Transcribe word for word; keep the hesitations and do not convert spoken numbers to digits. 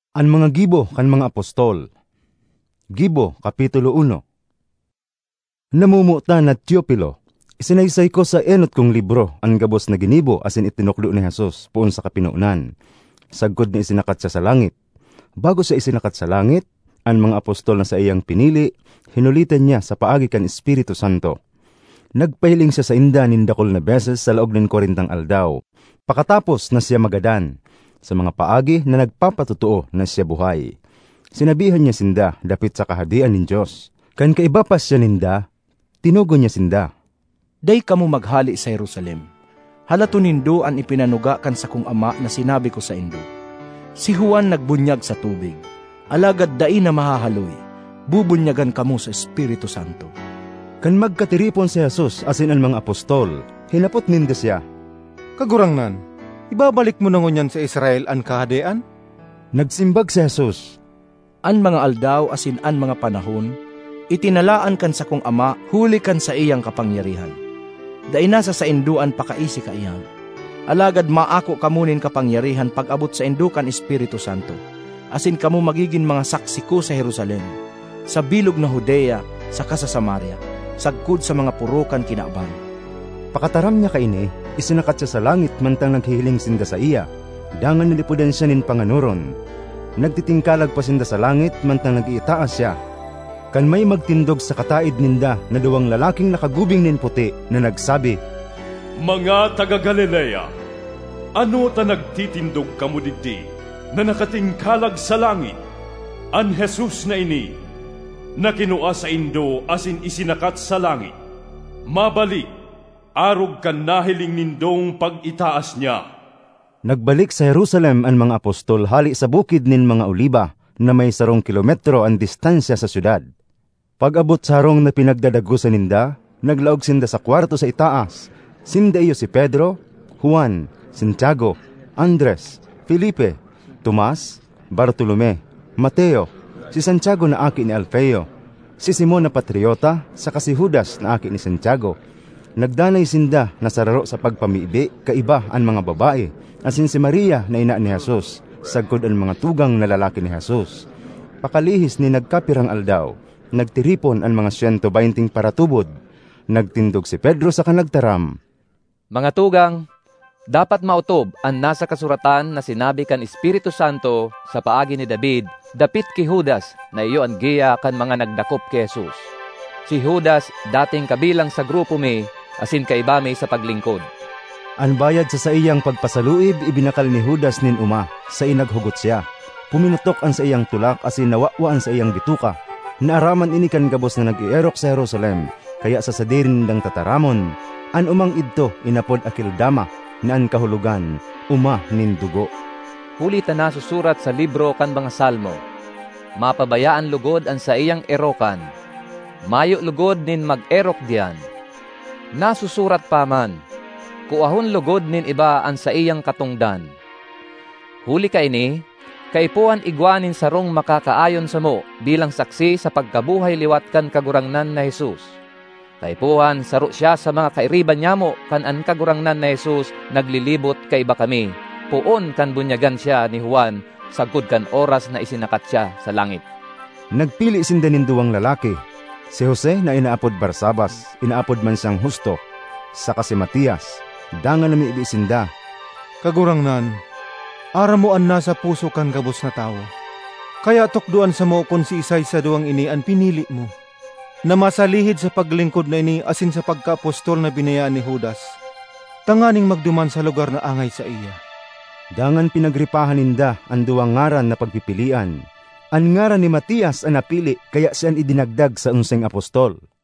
An mga gibo kan mga apostol. Gibo, Kapitulo uno. Namumuta na Teopilo, isinaysay ko sa enot kong libro ang gabos na ginibo asin itinuklo ni Jesus puon sa kapinuunan. Sagkod na isinakat siya sa langit. Bago siya isinakat sa langit, ang mga apostol na sa iyang pinili, hinulitan niya sa paagi kan Espiritu Santo. Nagpahiling siya sa inda nindakol na beses sa laog ng Korintang aldaw. Pakatapos na siya magadan, sa mga paagi na nagpapatutuo na siya buhay. Sinabihan niya sinda dapit sa kahadian nin Diyos. Kan kaiba pa siya ninda, tinugo niya sinda. Day kamo maghali sa Jerusalem. Halato nindo ang ipinanuga kan sa kong ama na sinabi ko sa indo. Si Juan nagbunyag sa tubig. Alagad dai na mahahaloy. Bubunyagan kamo sa Espiritu Santo. Kan magkatiripon si Jesus asin ang mga apostol, hinapot ninda siya. Kagurangnan, ibabalik mo na ngunyan sa Israel ang kahadian? Nagsimbag si Jesus. An mga aldaw asin an mga panahon, itinalaan kan sa kong ama, huli kan sa iyang kapangyarihan. Dai nasa sa induan pakaisi ka iyang. Alagad maako kamunin kapangyarihan pag-abot sa indukan Espiritu Santo. Asin kamo magiging mga saksi ko sa Jerusalem, sa bilog na Judea, saka sa Samaria, sagkod sa mga purukan kinaaban. Pakataram niya kaini, isinakat siya sa langit mantang naghihiling sinda sa iya. Dangan nilipudan siya nin panganuron. Nagtitingkalag pa sinda sa langit mantang nag-iitaas siya. Kan may magtindog sa kataid ninda na duwang lalaking nakagubing nin puti na nagsabi, Mga taga-Galilea, ano ta nagtitindog kamo digdi na nakatingkalag sa langit? An Jesus na ini, na kinua sa indo asin isinakat sa langit. Mabalik, arog kan nahiling nindong pag-itaas niya. Nagbalik sa Jerusalem ang mga apostol hali sa bukid nin mga oliba na may sarong kilometro ang distansya sa syudad. Pag-abot sa harong na pinagdadagusan ninda, naglaog sinda sa kwarto sa itaas. Sinda iyo si Pedro, Juan, Santiago, Andres, Felipe, Tomas, Bartolome, Mateo, si Santiago na aki ni Alfeo, si Simon na Patriota, saka si Judas na aki ni Santiago. Nagdanay sinda na sararo sa pagpamibi, kaiba ang mga babae, asin si Maria na ina ni Jesus, sagkod ang mga tugang na lalaki ni Jesus. Pakalihis ni nagkapirang aldaw, nagtiripon ang mga siyento bainting paratubod. Nagtindog si Pedro sa kanagtaram. Mga tugang, dapat mautob ang nasa kasuratan na sinabi kan Espiritu Santo sa paagi ni David, dapit ki Judas na iyo ang giya kan mga nagdakop ki Jesus. Si Judas dating kabilang sa grupo mi, asin kaiba mi sa paglingkod. Ang bayad sa sa iyang pagpasaluib, ibinakal ni Judas nin uma, sa inaghugot siya. Puminutok ang sa iyang tulak, asin nawawaan sa iyang bituka. Naaraman ini kan gabos na nag-ierok sa Jerusalem, kaya sa sadirin ng tataramon, an umang idto inapod Akildama, na an kahulugan, uma nin dugo. Huli ta na susurat sa libro kan mga salmo, mapabayaan lugod ang sa iyang erokan, mayo lugod nin mag-erok diyan. Nasusurat pa man, kuahon lugod nin iba ang sa iyang katungdan. Huli ka ini, kaipuan igwanin sarong makakaayon sa mo bilang saksi sa pagkabuhay liwat kan kagurangnan na Jesus. Kaipuan saro siya sa mga kairiban niya mo kan an kagurangnan na Jesus naglilibot kaiba kami. Puon kan bunyagan siya ni Juan sagkod kan oras na isinakat siya sa langit. Nagpili sinda nin duwang lalaki. Si Jose na inaapod Barsabas, inaapod man siyang Husto, saka si Matias, dangan nami ibisinda. Kagurangnan, ara mo an nasa puso kan gabos na tao. Kaya tukduan sa mo kung si isay sa duwang ini ang pinili mo, na masalihid sa paglingkod na ini asin sa pagka-apostol na binayaan ni Judas, tanganing magduman sa lugar na angay sa iya. Dangan pinagripahan ninda ang duwang ngaran na pagpipilian. Ang ngaran ni Matias ang napili, kaya siyan idinagdag sa unseng apostol.